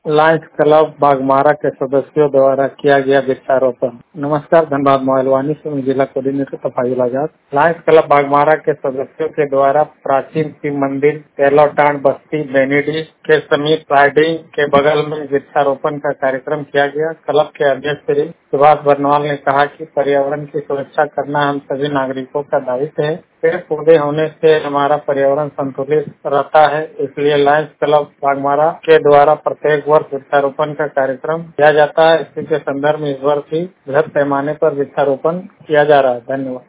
Lions Club Baghmara के सदस्यों द्वारा किया गया वृक्षारोपण। नमस्कार, धनबाद मोबाइल वाणी से मैं जिला coordinator Tafazul Azad. Lions Club Baghmara के सदस्यों के द्वारा प्राचीन शिव मंदिर तेलौटान बस्ती बेनीडी के समीप राइडिंग के बगल में वृक्षारोपण का कार्यक्रम किया गया। क्लब के अध्यक्ष श्री सुभाष बरनवाल ने कहा कि पर्यावरण की सुरक्षा करना हम सभी नागरिकों का दायित्व है। पेड़ पौधे होने से हमारा पर्यावरण संतुलित रहता है, इसलिए लायंस क्लब बाघमारा के द्वारा प्रत्येक वर्ष वृक्षारोपण का कार्यक्रम किया जाता है। इसी के संदर्भ में इस वर्ष भी बृहद पैमाने पर वृक्षारोपण किया जा रहा है। धन्यवाद।